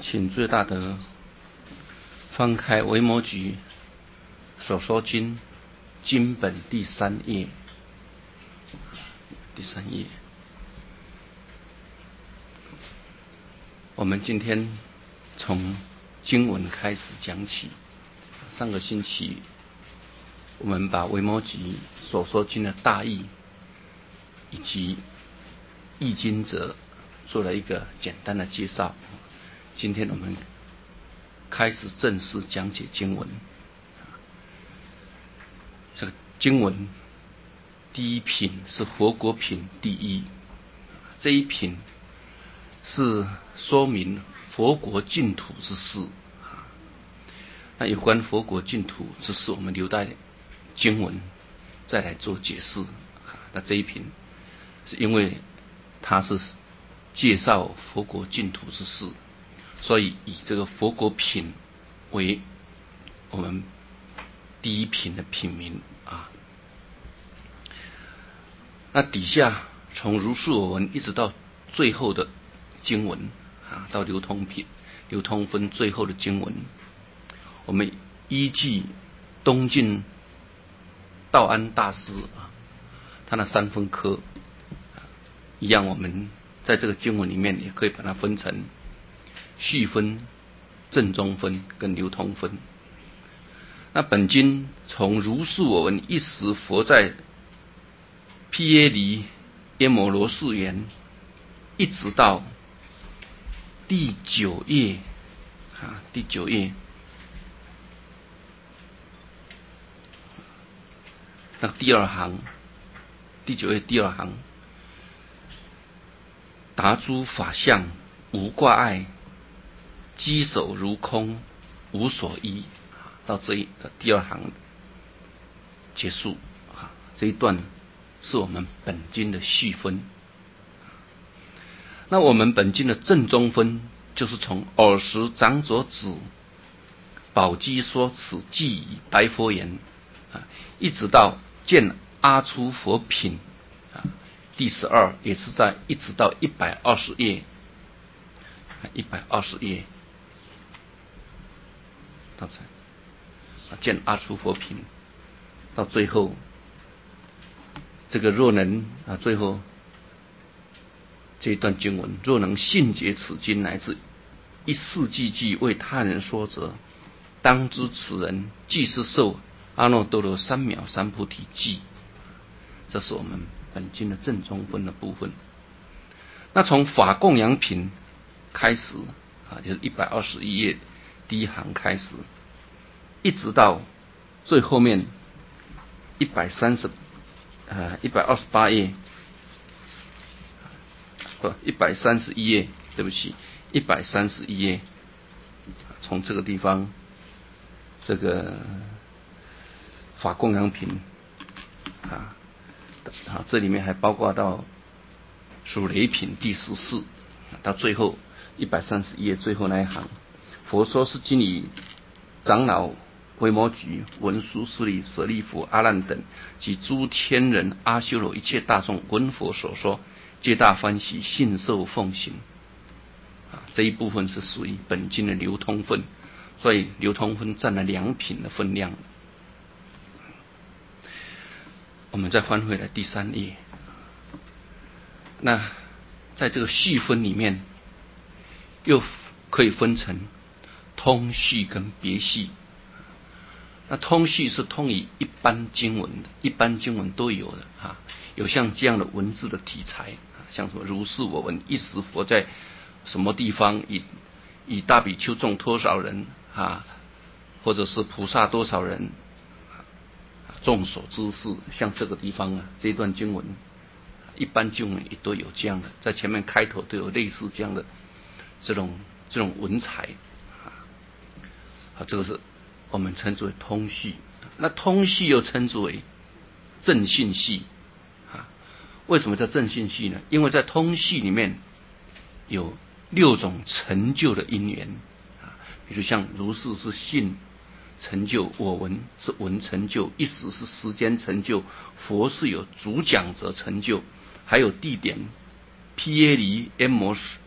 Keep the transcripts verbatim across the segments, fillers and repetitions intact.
请最大德翻开维摩诘所说经经本第三页，第三页。我们今天从经文开始讲起。上个星期我们把维摩诘所说经的大意以及译经者做了一个简单的介绍。今天我们开始正式讲解经文。这个经文第一品是佛国品第一，这一品是说明佛国净土之事。那有关佛国净土之事，我们留待经文再来做解释。那这一品是因为它是介绍佛国净土之事，所以以这个佛国品为我们第一品的品名啊。那底下从如是我闻一直到最后的经文啊，到流通品、流通分最后的经文，我们依据东晋道安大师啊，他那三分科一样，我们在这个经文里面也可以把它分成序分、正中分跟流通分。那本经从如是我闻一时佛在毗耶离耶摩罗誓言，一直到第九页啊，第九页那第二行，第九页第二行，达诸法相无挂碍，稽首如空无所依，到这一第二行结束。这一段是我们本经的序分。那我们本经的正中分，就是从尔时长者子宝积说此偈以白佛言，一直到见阿初佛品第十二，也是在一直到一百二十页，一百二十页到这，见阿初佛品到最后，这个若能啊，最后这一段经文，若能信解此经乃至一世纪纪为他人说者，当知此人即是受阿耨多罗三藐三菩提记。这是我们本经的正中分的部分。那从法供养品开始啊，就是一百二十一页第一行开始，一直到最后面一百三十呃一百二十八页，不一百三十一页，对不起，一百三十一页，从这个地方，这个法供养品啊。啊，这里面还包括到属雷品第十四，到最后一百三十一页最后那一行，佛说是经以长老维摩诘、文殊师利、舍利弗、阿难等及诸天人、阿修罗一切大众闻佛所说，皆大欢喜，信受奉行。啊，这一部分是属于本经的流通分，所以流通分占了两品的分量。我们再翻回来第三页，那在这个序分里面，又可以分成通序跟别序。那通序是通于一般经文的，一般经文都有的啊，有像这样的文字的题材，像什么如是我闻一时佛在什么地方以以大比丘众多少人啊，或者是菩萨多少人。众所知事，像这个地方啊，这段经文，一般经文也都有这样的，在前面开头都有类似这样的这种这种文采啊，这个是我们称之为通序。那通序又称之为正信系啊。为什么叫正信系呢？因为在通序里面有六种成就的因缘啊，比如像如是是信成就，我闻是闻成就，一时是时间成就，佛是有主讲者成就，还有地点毗耶离耶摩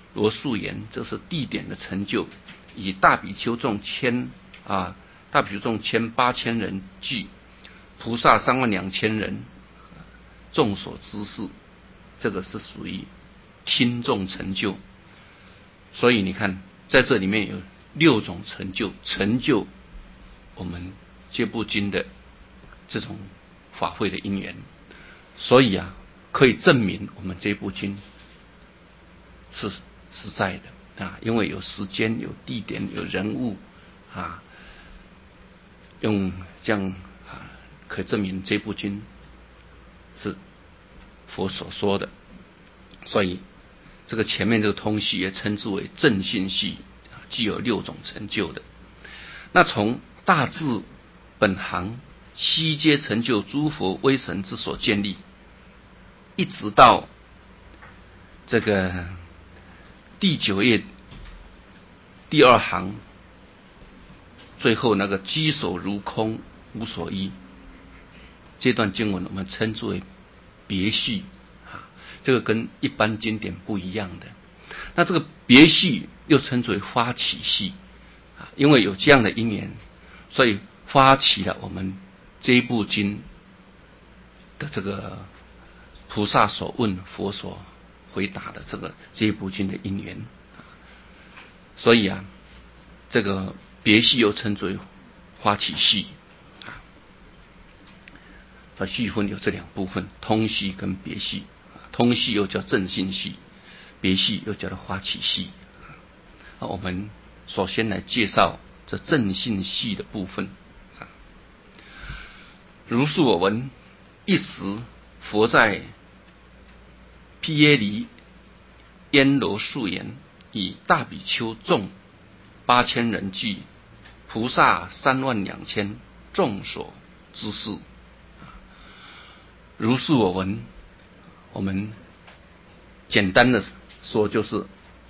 罗素言，这是地点的成就，以大比丘众千啊，大比丘众千八千人计，菩萨三万两千人，众所知事，这个是属于听众成就。所以你看，在这里面有六种成就，成就我们这部经的这种法会的因缘。所以啊，可以证明我们这部经是实在的啊，因为有时间、有地点、有人物啊，用这样啊，可以证明这部经是佛所说的。所以这个前面这个通系也称之为正信系，具有六种成就的。那从大智本行悉皆成就诸佛威神之所建立，一直到这个第九页第二行最后那个稽首如空无所依，这段经文我们称之为别系啊，这个跟一般经典不一样的。那这个别系又称之为发起系啊，因为有这样的因缘，所以发起了我们这一部经的这个菩萨所问佛所回答的这个这一部经的因缘。所以啊，这个别系又称之为发起系啊，它细分有这两部分，通系跟别系。通系又叫正信系，别系又叫做发起系。啊，我们首先来介绍这正信系的部分。啊，如是我闻，一时佛在毗耶离烟罗素言，以大比丘众八千人计，菩萨三万两千，众所知事。如是我闻，我们简单的说就是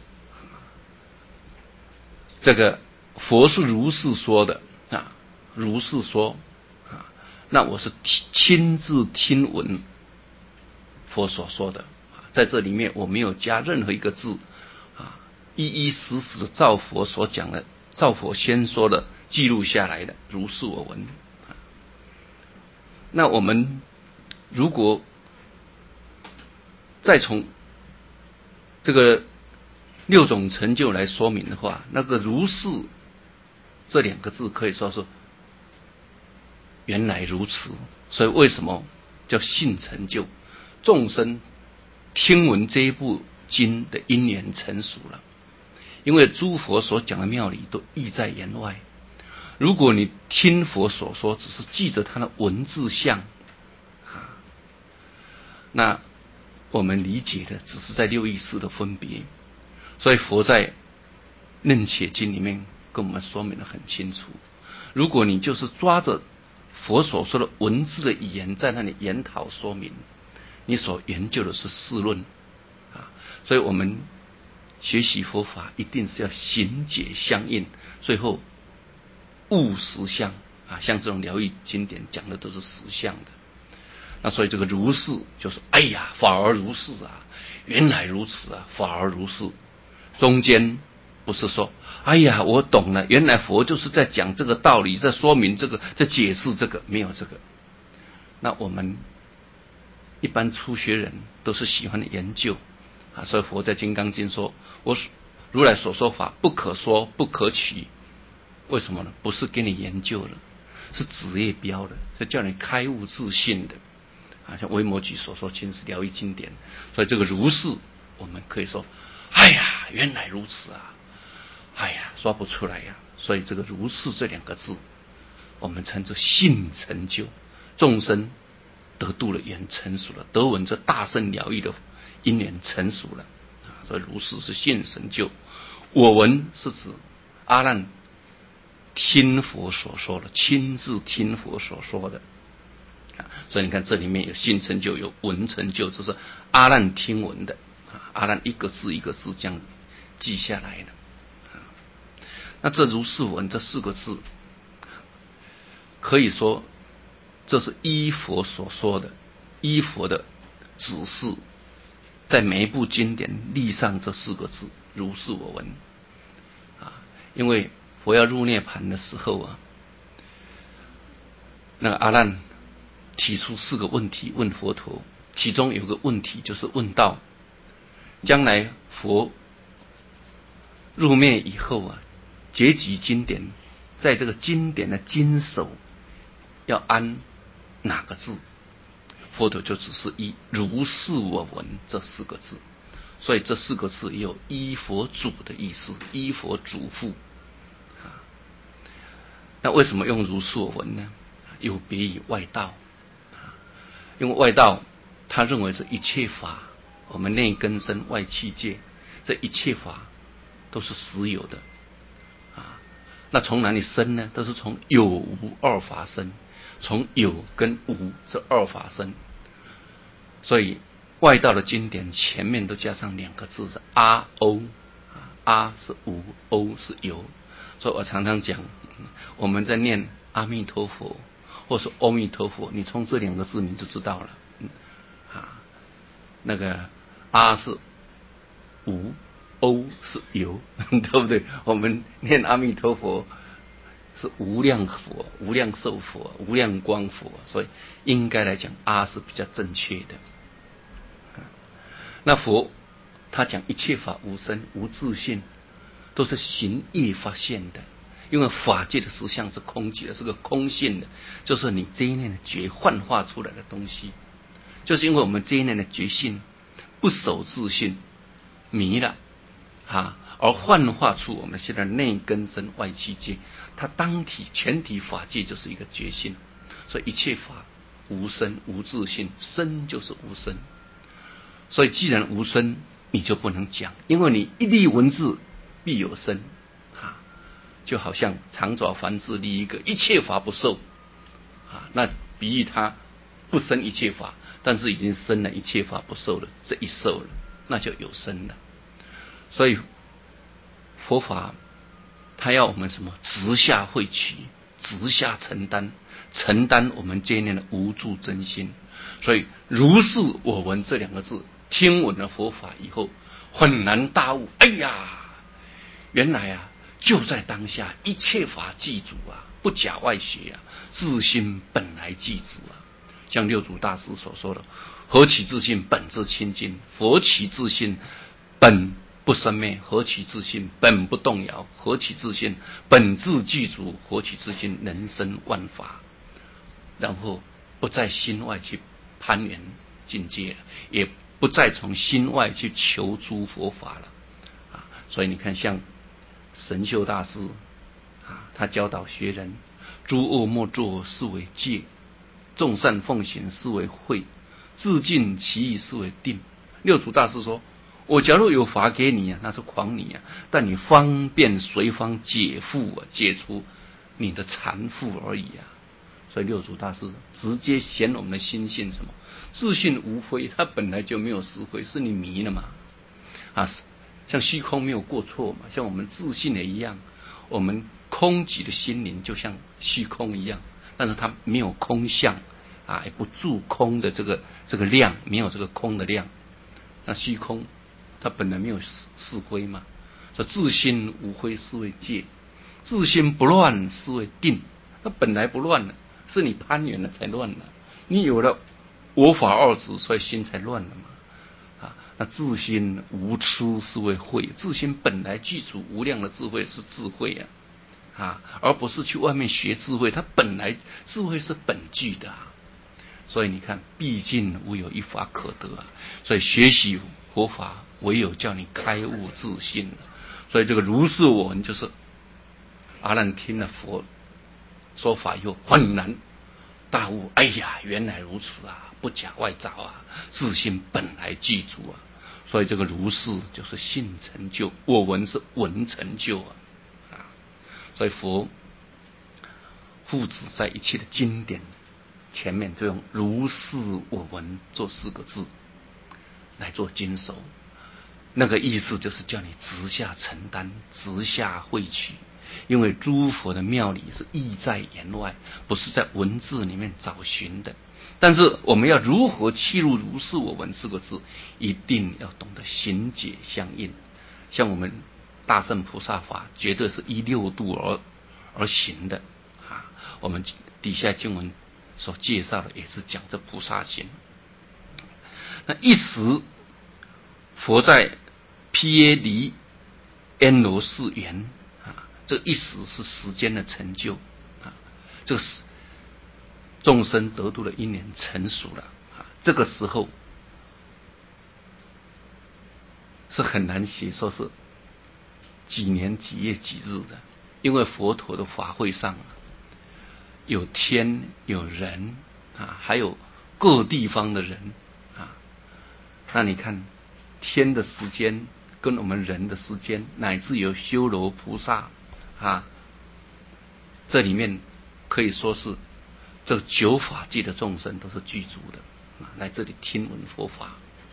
这个佛是如是说的啊，如是说啊，那我是亲自听闻佛所说的，在这里面我没有加任何一个字啊，一一实实的照佛所讲的，照佛先说的记录下来的，如是我闻。那我们如果再从这个六种成就来说明的话，那个如是这两个字可以说是原来如此。所以为什么叫信成就？众生听闻这一部经的因缘成熟了，因为诸佛所讲的妙理都意在言外。如果你听佛所说，只是记着它的文字像啊，那我们理解的只是在六意识的分别。所以佛在楞伽经里面跟我们说明得很清楚，如果你就是抓着佛所说的文字的语言在那里研讨说明，你所研究的是事论啊。所以我们学习佛法一定是要行解相应，最后悟实相啊。像这种疗愈经典讲的都是实相的。那所以这个如是就是哎呀，法而如是啊，原来如此啊，法而如是。中间不是说哎呀我懂了，原来佛就是在讲这个道理，在说明这个，在解释这个，没有这个。那我们一般初学人都是喜欢研究啊，所以佛在金刚经说，我如来所说法不可说不可取。为什么呢？不是给你研究的，是职业标的，是叫你开悟自信的啊。像维摩诘所说亲是疗愈经典，所以这个如是我们可以说哎呀原来如此啊，哎呀说不出来呀。所以这个如是这两个字我们称之信成就，众生得度了缘成熟了，得闻这大圣疗愈的因缘成熟了啊。所以如是是信成就。我闻是指阿难听佛所说的，亲自听佛所说的啊。所以你看这里面有信成就，有闻成就，这是阿难听闻的啊。阿难一个字一个字这样记下来的啊。那这如是闻这四个字，可以说这是依佛所说的，依佛的指示在每一部经典立上这四个字如是我闻啊。因为佛要入涅盘的时候啊，那个阿难提出四个问题问佛陀，其中有个问题就是问到将来佛入灭以后啊，结集经典，在这个经典的经首要安哪个字？佛陀就只是依如是我闻这四个字，所以这四个字也有依佛嘱的意思，依佛嘱咐啊。那为什么用如是我闻呢？有别于外道啊，因为外道他认为这一切法，我们内根身外器界，这一切法都是实有的啊。那从哪里生呢？都是从有无二法生，从有跟无这二法生。所以外道的经典前面都加上两个字是阿欧，阿是无，欧是有。所以我常常讲，我们在念阿弥陀佛或是阿弥陀佛，你从这两个字你就知道了啊。那个阿是无，欧是有，对不对？我们念阿弥陀佛是无量佛、无量寿佛、无量光佛，所以应该来讲阿是比较正确的。那佛他讲一切法无生无自性，都是行业发现的，因为法界的实相是空寂的，是个空性的，就是你这一念的觉幻化出来的东西，就是因为我们这一念的觉性不守自性迷了啊，而幻化出我们现在内根身外器界，它当体全体法界就是一个觉性，所以一切法无生无自性，生就是无生。所以既然无生，你就不能讲，因为你一立文字必有生啊，就好像长爪梵志立一个一切法不受啊，那比喻它不生一切法，但是已经生了一切法不受了，这一受了，那就有生了。所以佛法他要我们什么？直下慧取，直下承担，承担我们这一念的无住真心。所以如是我闻这两个字，听闻了佛法以后，恍然大悟，哎呀，原来啊就在当下，一切法具足啊，不假外学啊，自心本来具足啊。像六祖大师所说的，何其自信本自清净，佛其自信本不生灭，何其自信本不动摇，何其自信本自具足，何其自信能生万法。然后不在心外去攀缘境界了，也不再从心外去求诸佛法了啊。所以你看，像神秀大师啊，他教导学人：诸恶莫作，是为戒；众善奉行，是为慧；自尽其意，是为定。六祖大师说：我假如有法给你啊，那是诳你啊，但你方便随方解缚啊，解除你的缠缚而已啊。所以六祖大师直接显我们的心性什么？自信无非，它本来就没有实非，是你迷了嘛啊！像虚空没有过错嘛，像我们自信也一样，我们空寂的心灵就像虚空一样，但是它没有空相啊，也不住空的这个这个量，没有这个空的量。那虚空它本来没有是非嘛，说自心无非是为戒，自心不乱是为定，它本来不乱了。是你攀缘了才乱了，你有了我法二执，所以心才乱了嘛。啊，那自心无痴是为慧，自心本来具足无量的智慧是智慧啊，啊，而不是去外面学智慧，它本来智慧是本具的啊。所以你看，毕竟无有一法可得啊，所以学习佛法唯有叫你开悟自信。所以这个如是我闻就是阿难听了佛说法以后恍然大悟，哎呀，原来如此啊，不假外找啊，自信本来具足啊。所以这个如是就是信成就，我闻是闻成就啊。啊，所以佛父子在一切的经典前面就用如是我闻做四个字来做经首，那个意思就是叫你直下承担，直下慧取。因为诸佛的妙理是意在言外，不是在文字里面找寻的。 但是我们要如何契入如是我闻四个字，一定要懂得行解相应。像我们大乘菩萨法，绝对是依六度而而行的啊。我们底下经文所介绍的也是讲这菩萨行。那一时佛在毗耶离庵罗寺园啊，这一时是时间的成就啊，这个是众生得度的因缘成熟了啊，这个时候是很难写说是几年几月几日的，因为佛陀的法会上有天有人啊，还有各地方的人啊。那你看天的时间跟我们人的时间，乃至有修罗菩萨啊，这里面可以说是这九法界的众生都是具足的啊，来这里听闻佛法。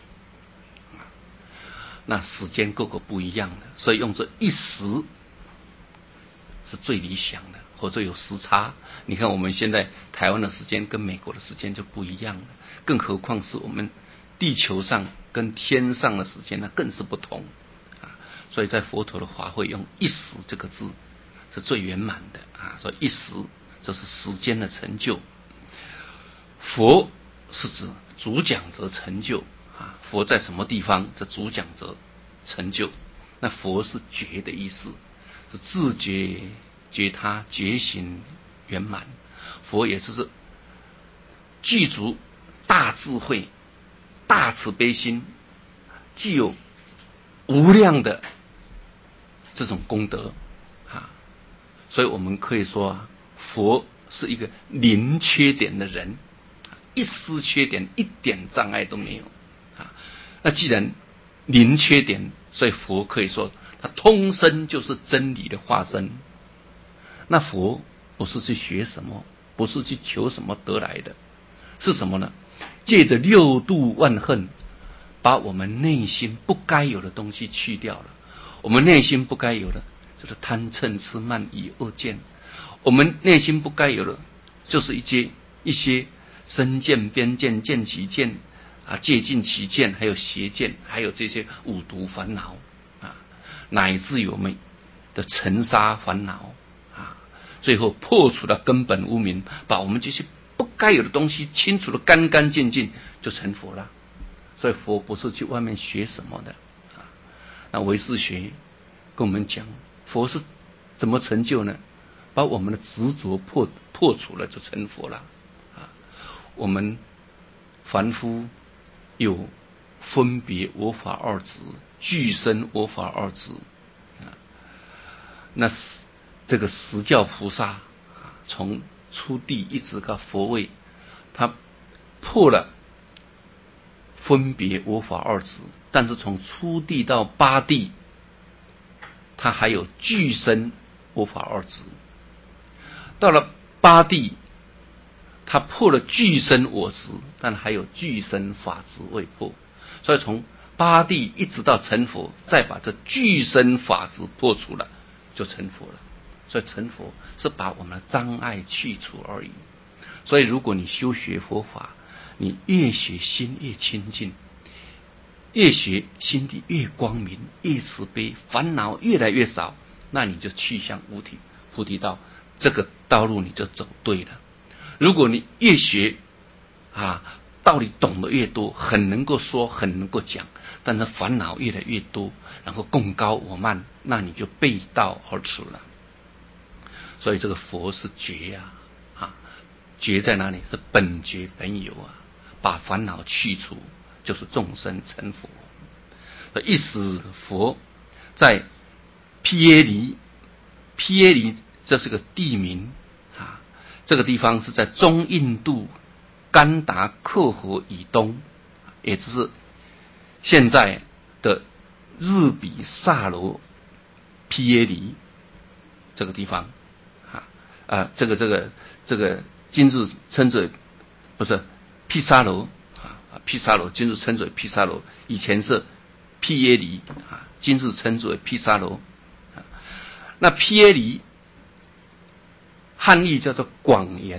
那时间各个不一样的，所以用这一时是最理想的，或者有时差。你看我们现在台湾的时间跟美国的时间就不一样了，更何况是我们地球上跟天上的时间呢，更是不同啊。所以在佛陀的法会用一时这个字是最圆满的啊。所以一时这是时间的成就，佛是指主讲者成就啊。佛在什么地方，这主讲者成就。那佛是觉的意思，是自觉觉他觉醒圆满。佛也就是具足大智慧大慈悲心，具有无量的这种功德啊。所以我们可以说啊，佛是一个零缺点的人，一丝缺点一点障碍都没有啊。那既然零缺点，所以佛可以说他通身就是真理的化身。那佛不是去学什么，不是去求什么得来的，是什么呢？借着六度万恨，把我们内心不该有的东西去掉了。我们内心不该有的就是贪嗔痴慢疑恶见，我们内心不该有的就是一些一些身见边见见其见啊，戒尽其见，还有邪见，还有这些五毒烦恼啊，乃至于我们的尘沙烦恼啊，最后破除了根本无明，把我们这些不该有的东西清除的干干净净，就成佛了。所以佛不是去外面学什么的啊。那唯识学跟我们讲，佛是怎么成就呢？把我们的执着破破除了，就成佛了啊。我们凡夫有分别我法二执，俱生我法二执啊。那这个十教菩萨啊，从初地一直到佛位，他破了分别我法二执，但是从初地到八地，他还有俱生我法二执。到了八地，他破了俱生我执，但还有俱生法执未破。所以从八地一直到成佛，再把这俱生法执破除了，就成佛了。所以成佛是把我们的障碍去除而已。所以如果你修学佛法，你越学心越清净，越学心地越光明，越慈悲，烦恼越来越少，那你就去向无体菩提道，这个道路你就走对了。如果你越学啊，道理懂得越多，很能够说，很能够讲，但是烦恼越来越多，然后共高我慢，那你就背道而驰了。所以这个佛是觉呀、啊，啊，觉在哪里？是本觉本有啊，把烦恼去除，就是众生成佛。一时佛在毗耶离，毗耶离这是个地名啊，这个地方是在中印度甘达克河以东，也就是现在的日比萨罗毗耶离这个地方啊啊，这个这个这个今日称之为不是毗沙罗啊，毗沙罗今日称之为毗沙罗，以前是毗耶离啊，今日称之为毗沙罗啊。那毗耶离汉译叫做广严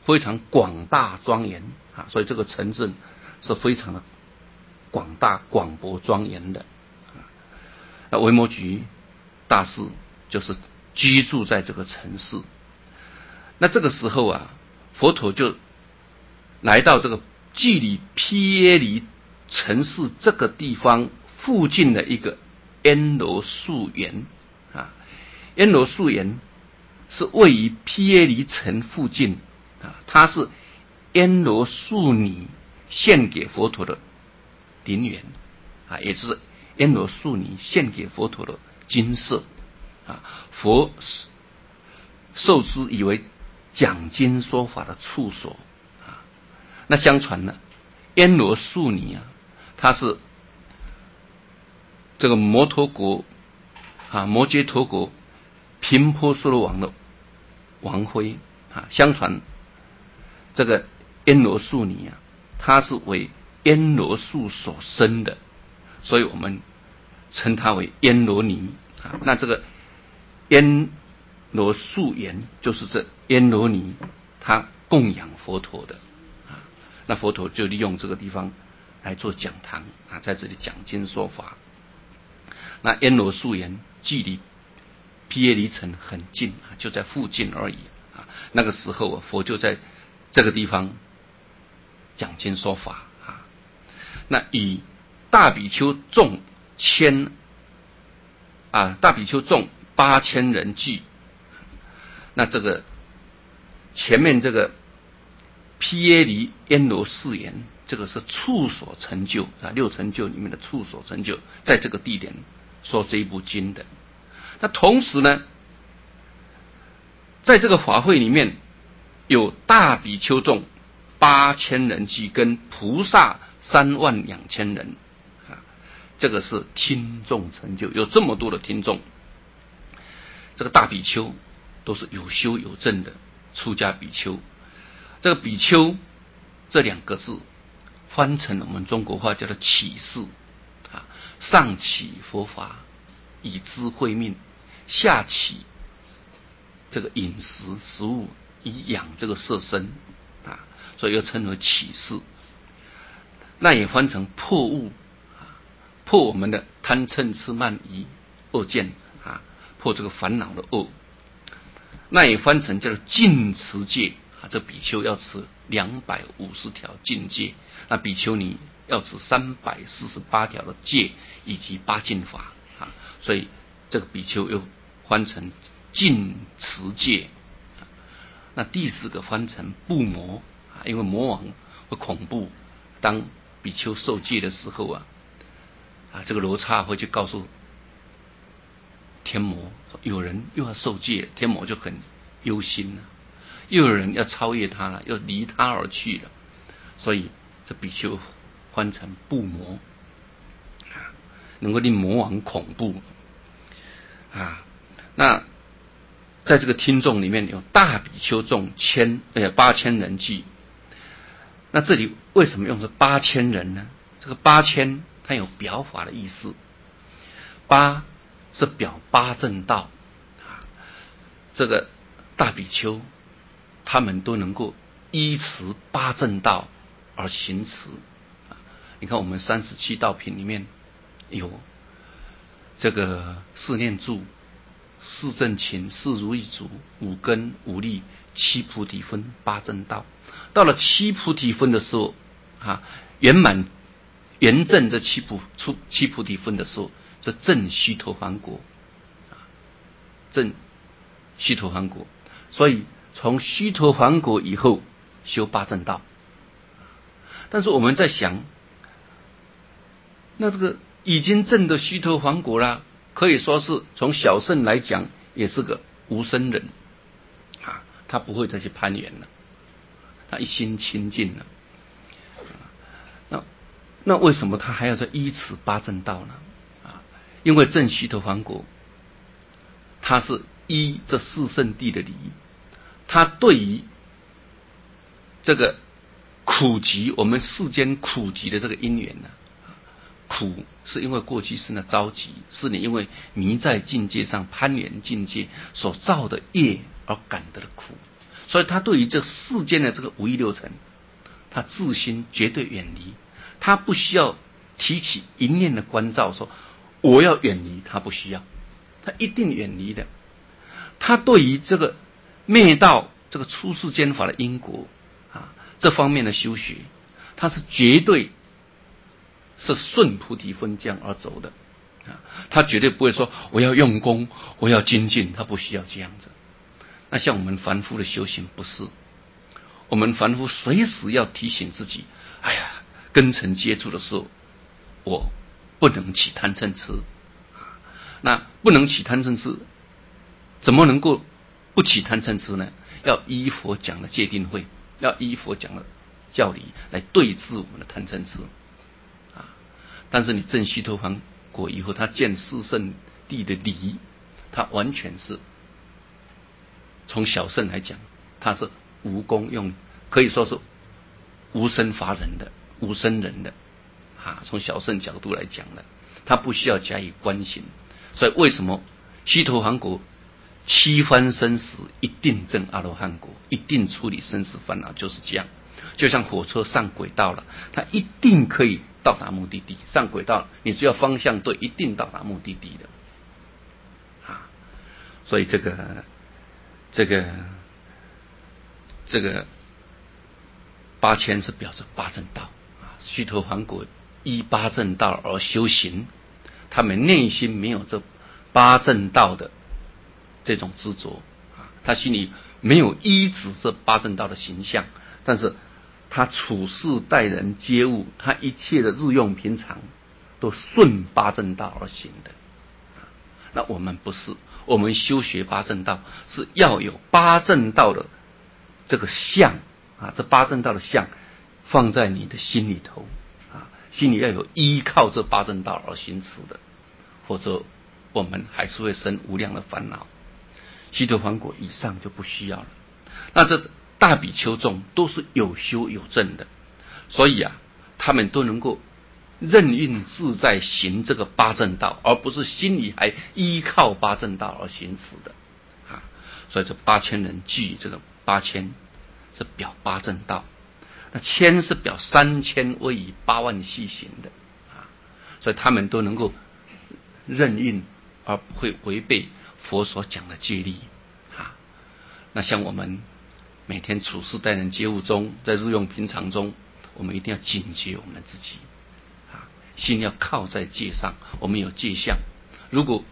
非常广大庄严啊，所以这个城镇是非常的广大广博庄严的。那维摩诘大师就是居住在这个城市。那这个时候啊，佛陀就来到这个距离毗耶离城市这个地方附近的一个庵罗树园啊，庵罗树园是位于毗耶离城附近啊，它是庵罗树尼献给佛陀的陵园啊，也就是庵罗树尼献给佛陀的金色啊，佛受之以为讲经说法的处所啊。那相传呢，庵罗树尼啊，他是这个摩陀国啊，摩揭陀国频婆娑罗王的王妃啊。相传这个庵罗树尼啊，他是为庵罗树所生的，所以我们称他为庵罗尼啊。那这个庵罗树园就是这庵罗尼他供养佛陀的啊。那佛陀就利用这个地方来做讲堂啊，在这里讲经说法。那庵罗树园距离毗耶离城很近啊，就在附近而已啊。那个时候啊，佛就在这个地方讲经说法啊。那以大比丘众千啊，大比丘众八千人聚。那这个前面这个毗耶离庵罗寺园，这个是处所成就啊，六成就里面的处所成就，在这个地点说这一部经的。那同时呢，在这个法会里面有大比丘众八千人聚，跟菩萨三万两千人啊，这个是听众成就，有这么多的听众。这个大比丘都是有修有证的出家比丘。这个比丘这两个字翻成我们中国话叫做起示啊，上起佛法以知慧命，下起这个饮食食物以养这个色身啊，所以又称为起示。那也翻成破物啊，破我们的贪嗔痴慢疑恶见啊，破这个烦恼的恶。那也翻成叫做净持戒啊，这比丘要持两百五十条净戒，那比丘尼要持三百四十八条的戒以及八净法啊，所以这个比丘又翻成净持戒。那第四个翻成不魔啊，因为魔王会恐怖，当比丘受戒的时候啊，啊这个罗刹会去告诉天魔有人又要受戒，天魔就很忧心了，又有人要超越他了，要离他而去了，所以这比丘翻成不魔啊，能够令魔王恐怖啊。那在这个听众里面有大比丘众千呃八千人聚。那这里为什么用是八千人呢？这个八千它有表法的意思，八是表八正道啊，这个大比丘他们都能够依持八正道而行持啊。你看我们三十七道品里面有这个四念住、四正勤、四如意足、五根、五力、七菩提分、八正道。到了七菩提分的时候啊，圆满圆证这七菩出七菩提分的时候，这证须陀洹果啊，证须陀洹果。所以从须陀洹果以后修八正道。但是我们在想，那这个已经证的须陀洹果啦，可以说是从小圣来讲也是个无生人啊，他不会再去攀缘了，他一心清净了。那那为什么他还要再依持八正道呢？啊，因为证须陀洹果，他是依这四圣谛的理，他对于这个苦集，我们世间苦集的这个因缘呢、啊，苦是因为过去生的着急，是你因为迷在境界上攀缘境界所造的业而感得的苦。 所以他对于这世间的这个五欲六尘，他自心绝对远离，他不需要提起一念的关照说我要远离，他不需要，他一定远离的。他对于这个灭道这个出世间法的因果啊这方面的修学，他是绝对是顺菩提分江而走的啊，他绝对不会说我要用功，我要精进，他不需要这样子。那像我们凡夫的修行不是，我们凡夫随时要提醒自己，哎呀，跟尘接触的时候，我不能起贪嗔痴。那不能起贪嗔痴，怎么能够不起贪嗔痴呢？要依佛讲的戒定慧，要依佛讲的教理来对治我们的贪嗔痴啊。但是你证须陀洹果以后，他见四圣谛的理，他完全是从小圣来讲，他是无功用，可以说是无生法忍的，无生忍的啊。从小圣角度来讲的，他不需要加以观行。所以为什么须陀洹果七番生死一定证阿罗汉果，一定处理生死烦恼，就是这样。就像火车上轨道了，它一定可以到达目的地。上轨道，你只要方向对，一定到达目的地的啊。所以这个这个这个八千是表示八正道啊。须陀洹果依八正道而修行，他们内心没有这八正道的这种执着啊，他心里没有依止这八正道的形象，但是他处事待人接物，他一切的日用平常都顺八正道而行的。那我们不是，我们修学八正道是要有八正道的这个相啊，这八正道的相放在你的心里头啊，心里要有依靠这八正道而行持的，否则我们还是会生无量的烦恼。须陀洹果以上就不需要了。那这大比丘众都是有修有证的，所以啊，他们都能够任运自在行这个八正道，而不是心里还依靠八正道而行持的啊。所以这八千人具这个八千是表八正道，那千是表三千位以八万细行的啊，所以他们都能够任运而不会违背佛所讲的戒律啊。那像我们每天处事待人接物中，在日用平常中，我们一定要警觉我们自己啊，心要靠在戒上，我们有戒相。如果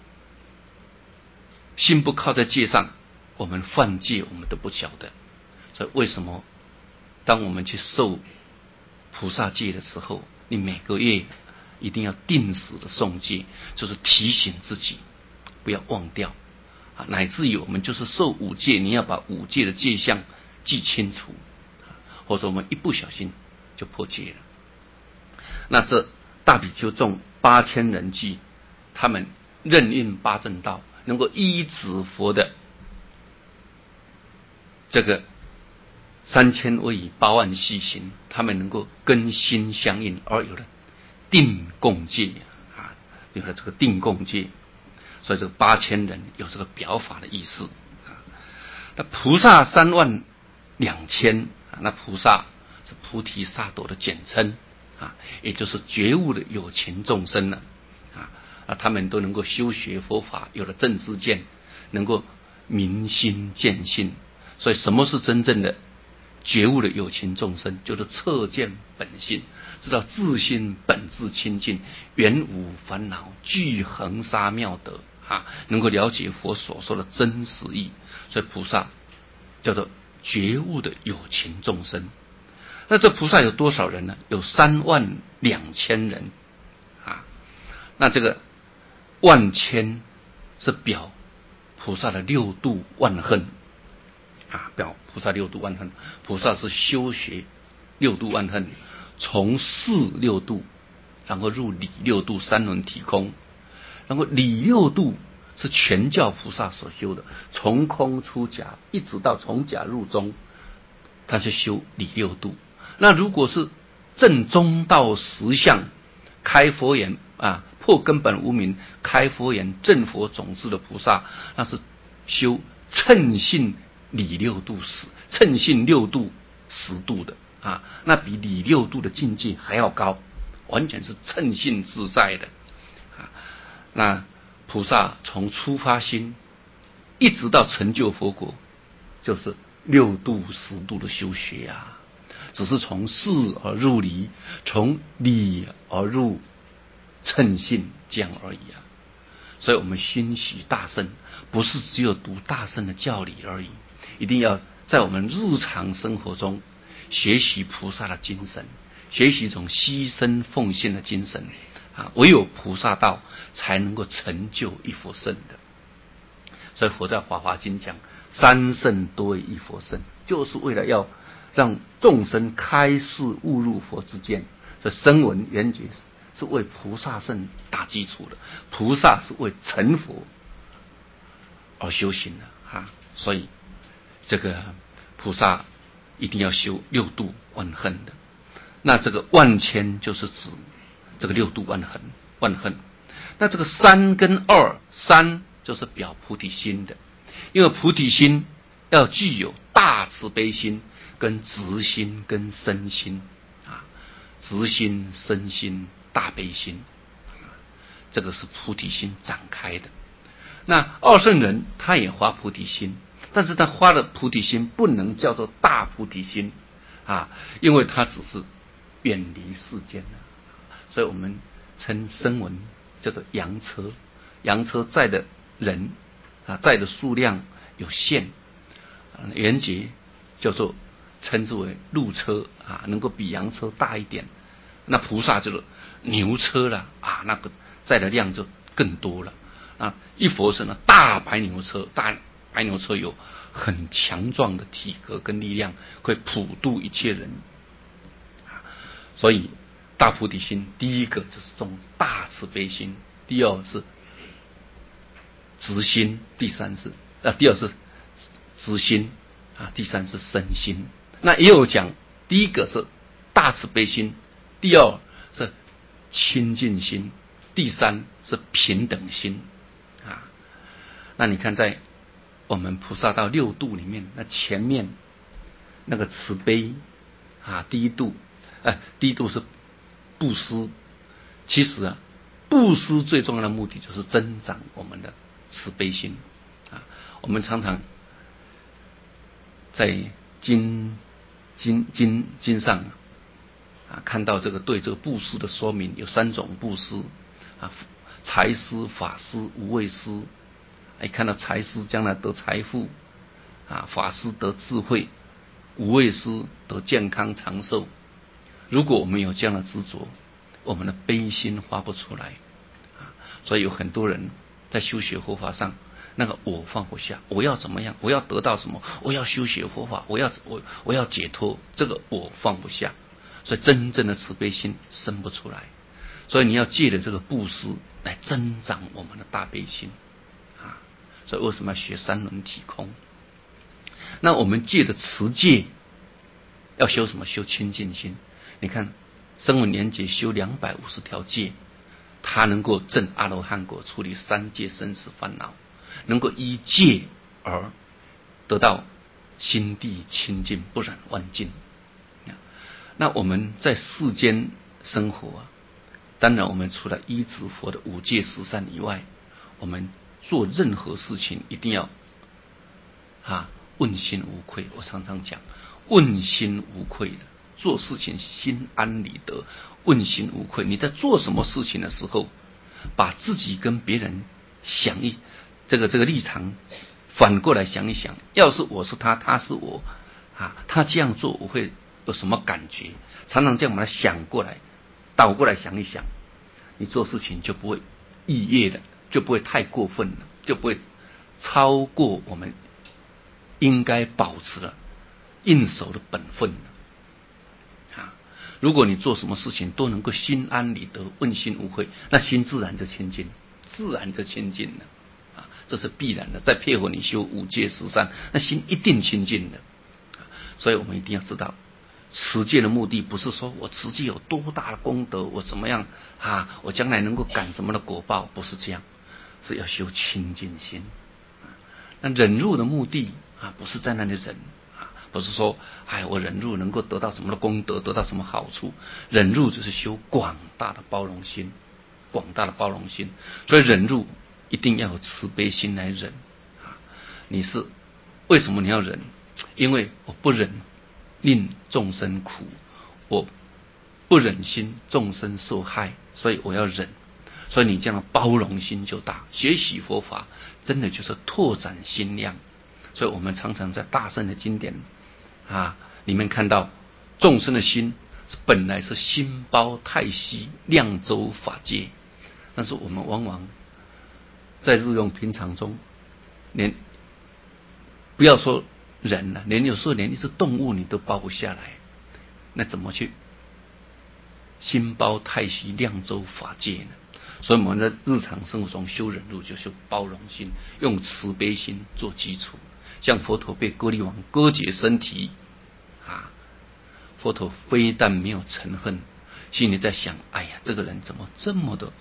心不靠在戒上，我们犯戒我们都不晓得。所以为什么当我们去受菩萨戒的时候，你每个月一定要定时的诵戒，就是提醒自己不要忘掉啊，乃至于我们就是受五戒，你要把五戒的戒相记清楚，或者我们一不小心就破戒了。那这大比丘众八千人具，他们任运八正道，能够依止佛的这个三千位以八万细行，他们能够跟心相应，而有了定共戒啊，有了这个定共戒。所以这个八千人有这个表法的意思啊。那菩萨三万两千啊，那菩萨是菩提萨埵的简称啊，也就是觉悟的有情众生呢啊啊，他们都能够修学佛法，有了正知见，能够明心见性。所以什么是真正的觉悟的有情众生？就是彻见本性，知道自心本自清净，原无烦恼，具恒沙妙德啊，能够了解佛所说的真实义。所以菩萨叫做觉悟的有情众生。那这菩萨有多少人呢？有三万两千人啊。那这个万千是表菩萨的六度万恨啊，表菩萨六度万恨。菩萨是修学六度万恨，从事六度，然后入理六度，三轮体空。然后理六度是全教菩萨所修的，从空出假，一直到从假入中，他是修理六度。那如果是正中道实相开佛眼啊，破根本无明开佛眼正佛种子的菩萨，那是修称性理六度十，称性六度十度的啊，那比理六度的境界还要高，完全是称性自在的啊。那菩萨从出发心一直到成就佛果，就是六度十度的修学啊，只是从事而入理，从理而入称性这样而已啊。所以我们欣喜大乘，不是只有读大乘的教理而已，一定要在我们日常生活中学习菩萨的精神，学习一种牺牲奉献的精神啊。唯有菩萨道才能够成就一佛乘的。所以佛在《法华经》讲三乘多为一佛乘，就是为了要让众生开示悟入佛之见。所以声闻缘觉是为菩萨乘打基础的，菩萨是为成佛而修行的哈。所以这个菩萨一定要修六度万恨的。那这个万千就是指这个六度万恨万恨。那这个三跟二，三就是表菩提心的，因为菩提心要具有大慈悲心跟直心跟身心啊，直心身心大悲心，这个是菩提心展开的。那二圣人他也发菩提心，但是他发的菩提心不能叫做大菩提心啊，因为他只是远离世间了。所以我们称声闻叫做洋车，洋车载的人啊，载的数量有限，缘觉叫做称之为鹿车啊，能够比洋车大一点。那菩萨就是牛车了啊，那个载的量就更多了啊。一佛乘呢，大白牛车，大白牛车有很强壮的体格跟力量，会普度一切人。所以大菩提心，第一个就是种大慈悲心，第二是直心，第三是啊，第二是直心啊，第三是身心。那也有讲，第一个是大慈悲心，第二是清净心，第三是平等心啊。那你看在我们菩萨道六度里面，那前面那个慈悲啊，第一度，哎、呃，第一度是布施。其实啊，布施最重要的目的就是增长我们的慈悲心啊。我们常常在经经经经上啊，看到这个对这个布施的说明，有三种布施啊：财施、法施、无畏施。哎，看到财施将来得财富啊，法施得智慧，无畏施得健康长寿。如果我们有这样的执着，我们的悲心发不出来啊。所以有很多人在修学佛法上，那个我放不下，我要怎么样，我要得到什么，我要修学佛法，我要我我要解脱，这个我放不下，所以真正的慈悲心生不出来。所以你要借着这个布施来增长我们的大悲心啊。所以为什么要学三轮体空？那我们借的持戒要修什么？修清净心。你看声闻缘觉修两百五十条戒，他能够证阿罗汉果，处理三界生死烦恼，能够依戒而得到心地清净不染万境。那我们在世间生活啊，当然我们除了依止佛的五戒十善以外，我们做任何事情一定要啊问心无愧。我常常讲问心无愧的做事情，心安理得，问心无愧。你在做什么事情的时候，把自己跟别人想一这个这个立场反过来想一想，要是我是他，他是我啊，他这样做我会有什么感觉？常常这样把它想过来，倒过来想一想，你做事情就不会异业的，就不会太过分了，就不会超过我们应该保持的应守的本分了。如果你做什么事情都能够心安理得，问心无愧，那心自然就清净，自然就清净了啊，这是必然的。再配合你修五戒十善，那心一定清净的。所以我们一定要知道，持戒的目的不是说我持戒有多大的功德，我怎么样啊，我将来能够感什么的果报，不是这样，是要修清净心。那忍辱的目的啊，不是在那里忍啊，不是说哎我忍辱能够得到什么的功德，得到什么好处。忍辱就是修广大的包容心，广大的包容心。所以忍辱一定要有慈悲心来忍啊。你是为什么你要忍？因为我不忍令众生苦，我不忍心众生受害，所以我要忍。所以你这样的包容心就大。学习佛法真的就是拓展心量。所以我们常常在大圣的经典啊里面看到，众生的心本来是心包太息，量周法界，但是我们往往在日用平常中，连不要说人了，连有时候连一只动物你都包不下来，那怎么去心包太息，量周法界呢？所以我们在日常生活中修忍辱，就修包容心，用慈悲心做基础。像佛陀被歌利王割截身体啊，佛陀非但没有嗔恨，心里在想：哎呀，这个人怎么这么的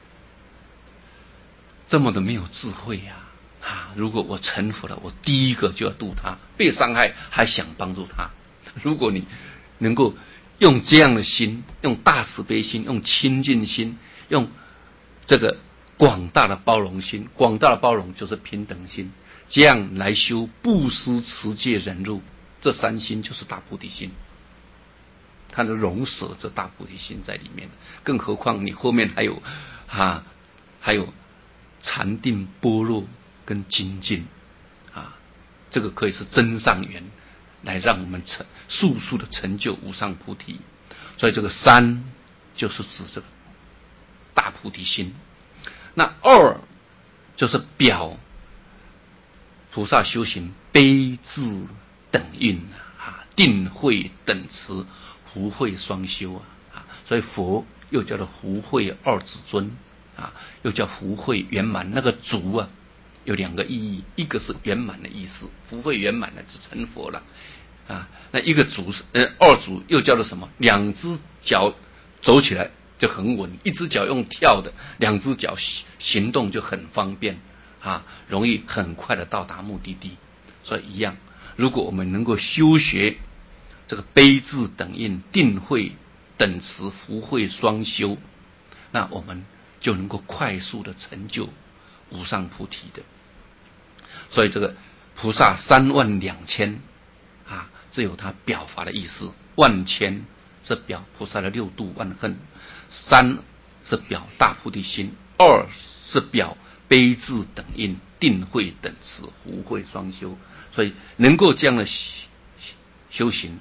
这么的没有智慧呀！啊，如果我成佛了，我第一个就要度他，被伤害还想帮助他。如果你能够用这样的心，用大慈悲心，用清净心，用这个广大的包容心，广大的包容就是平等心，这样来修布施、持戒、忍辱，这三心就是大菩提心，它的容舍这大菩提心在里面。更何况你后面还有啊，还有禅定、般若跟精进啊，这个可以是增上缘，来让我们成速速的成就无上菩提。所以这个三就是指这个大菩提心。那二就是表菩萨修行悲智等运啊，定慧等持，福慧双修啊啊，所以佛又叫做福慧二子尊啊，又叫福慧圆满。那个足啊有两个意义，一个是圆满的意思，福慧圆满了就成佛了啊。那一个足是呃二足又叫做什么？两只脚走起来就很稳，一只脚用跳的，两只脚行动就很方便啊，容易很快的到达目的地。所以一样，如果我们能够修学这个悲智等印、定慧等持、福慧双修，那我们就能够快速的成就无上菩提的。所以这个菩萨三万两千啊，这有他表法的意思。万千是表菩萨的六度万恨，三是表大菩提心，二是表悲智等印、定慧等持、福慧双修。所以能够这样的修行，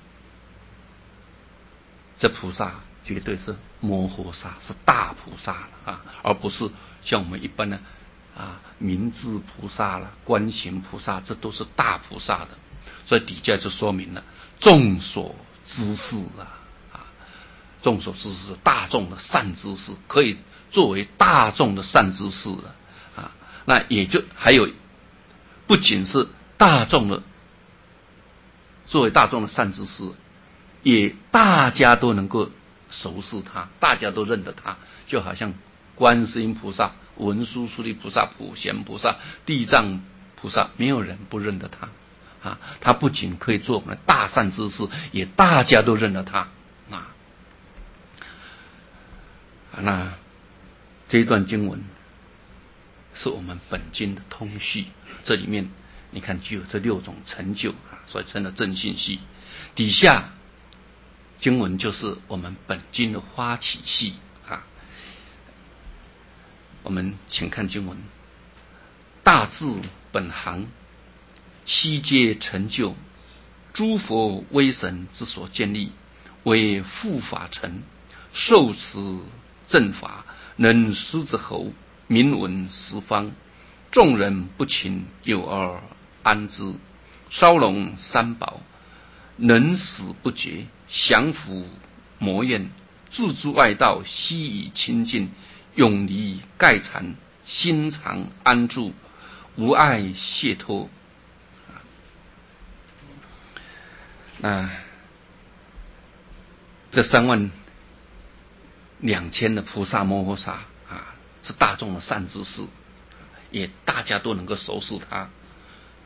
这菩萨绝对是摩诃萨，是大菩萨了啊，而不是像我们一般的啊明智菩萨了、观行菩萨，这都是大菩萨的。所以底下就说明了众所知识啊啊，众所知识是大众的善知识，可以作为大众的善知识的啊。那也就还有不仅是大众的作为大众的善知识，也大家都能够熟识他，大家都认得他，就好像观世音菩萨、文殊师利菩萨、普贤菩萨、地藏菩萨，没有人不认得他啊。他不仅可以做我们的大善知识，也大家都认得他啊。那这一段经文是我们本经的通序，这里面你看具有这六种成就啊，所以称了正信系。底下经文就是我们本经的发起系啊。我们请看经文：大智本行，悉皆成就，诸佛威神之所建立，为护法臣，受持正法，能狮子吼，名闻十方，众人不勤，有而安之。烧龙三宝，能使不绝，降伏魔怨，自诸外道，悉以清净，永离盖缠，心常安住，无碍解脱。那这三万两千的菩萨摩诃萨啊，是大众的善知识，也大家都能够熟识他。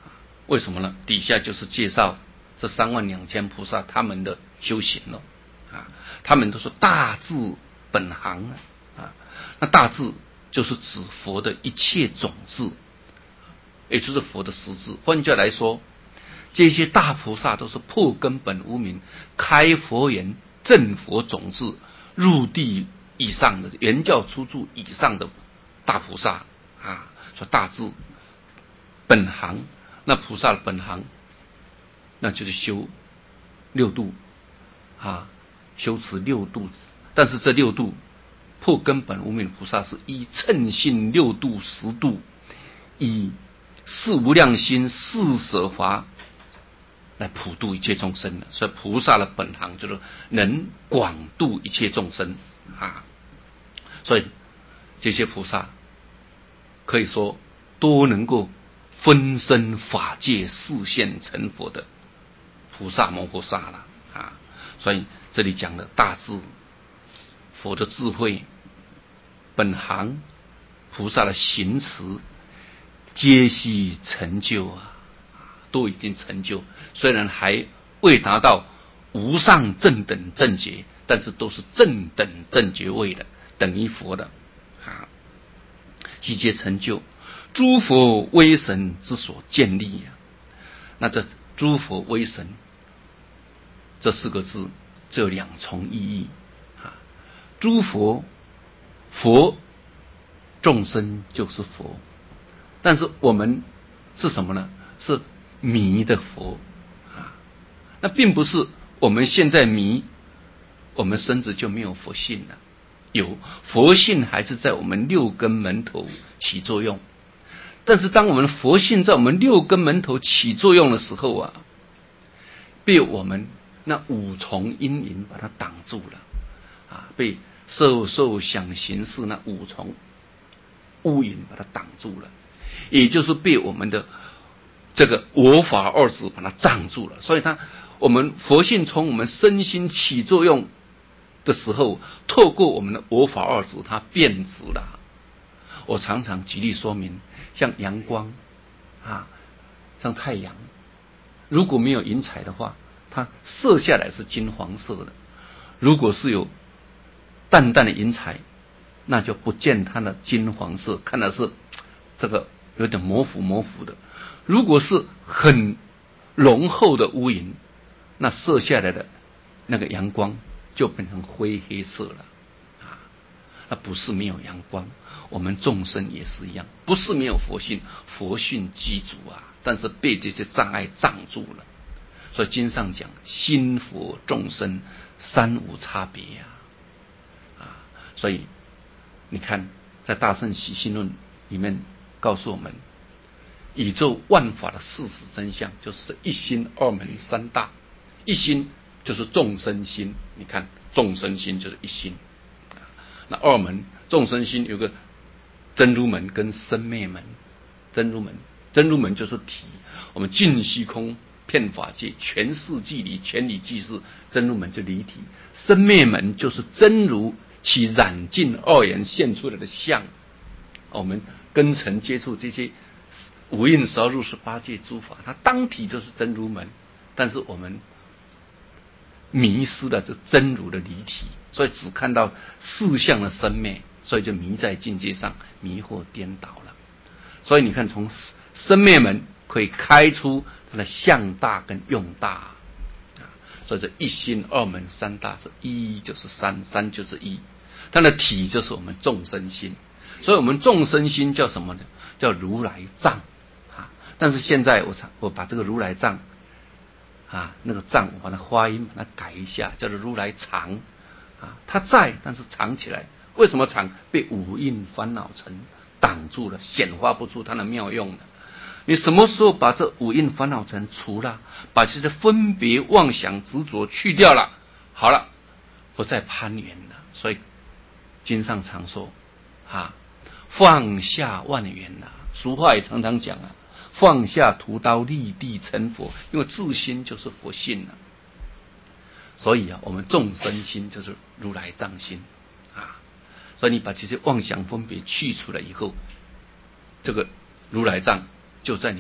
为什么呢？底下就是介绍这三万两千菩萨他们的修行了啊，他们都是大智本行啊，那大智就是指佛的一切种智，也就是佛的实质。换句话来说，这些大菩萨都是破根本无明、开佛眼、证佛种智、入地以上的原教出住以上的大菩萨啊，说大智本行。那菩萨的本行，那就是修六度啊，修持六度。但是这六度破根本无明的菩萨是依称性六度十度，以四无量心四舍法来普度一切众生的。所以菩萨的本行就是能广度一切众生啊。所以这些菩萨可以说都能够分身法界示现成佛的菩萨摩诃萨了啊。所以这里讲的大智，佛的智慧、本行、菩萨的行持，皆悉成就啊，都已经成就。虽然还未达到无上正等正觉，但是都是正等正觉位的，等于佛的啊，悉皆成就。诸佛威神之所建立啊，那这诸佛威神这四个字只有两重意义啊。诸佛，佛众生就是佛，但是我们是什么呢？是迷的佛啊。那并不是我们现在迷，我们身子就没有佛性了。有佛性还是在我们六根门头起作用。但是当我们佛性在我们六根门头起作用的时候啊，被我们那五重阴影把它挡住了啊，被受受想行识那五重乌影把它挡住了，也就是被我们的这个我法二执把它障住了。所以它我们佛性从我们身心起作用的时候，透过我们的我法二执它变质了。我常常举例说明，像阳光啊，像太阳，如果没有云彩的话，它射下来是金黄色的；如果是有淡淡的云彩，那就不见它的金黄色，看的是这个有点模糊模糊的。如果是很浓厚的乌云，那射下来的那个阳光就变成灰黑色了啊。那不是没有阳光，我们众生也是一样，不是没有佛性，佛性具足啊，但是被这些障碍障住了。所以经上讲，心佛众生三无差别呀、啊，啊，所以你看，在大乘起信论里面告诉我们，宇宙万法的事实真相就是一心二门三大。一心就是众生心，你看众生心就是一心。那二门众生心有个真如门跟生灭门。真如门，真如门就是体，我们尽虚空遍法界，全视即离，全理即是，真如门就离体。生灭门就是真如其染尽二元现出来的相。我们根尘接触这些五蕴十二入十八界诸法，它当体就是真如门，但是我们迷失了这真如的离体，所以只看到四相的生灭，所以就迷在境界上，迷惑颠倒了。所以你看，从生灭门可以开出它的相大跟用大啊，所以这一心二门三大是一就是三，三就是一，它的体就是我们众生心。所以我们众生心叫什么呢？叫如来藏啊。但是现在我我把这个如来藏啊，那个藏我把它发音把它改一下，叫做如来藏啊。它在，但是藏起来，为什么藏？被五蕴烦恼尘挡住了，显化不出它的妙用了。你什么时候把这五蕴烦恼尘除了，把这些分别妄想执着去掉了，好了，不再攀缘了。所以经上常说啊，放下万缘了。俗话也常常讲啊，放下屠刀立地成佛，因为自心就是佛性了。所以啊，我们众生心就是如来藏心啊。所以你把这些妄想分别去除了以后，这个如来藏就在你的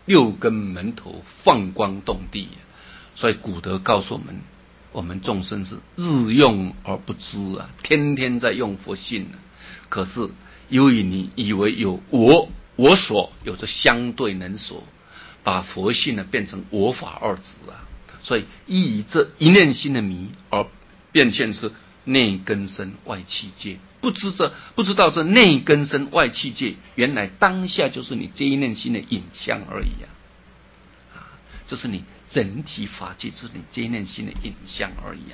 六根门头放光动地。所以古德告诉我们，我们众生是日用而不知啊，天天在用佛性啊，可是由于你以为有我我所，有着相对能所，把佛性呢变成我法二执啊，所以以这一念心的迷而变现是内根身外气界，不知这不知道这内根身外气界，原来当下就是你这一念心的影像而已啊！啊，这是你整体法界，就是你这一念心的影像而已啊！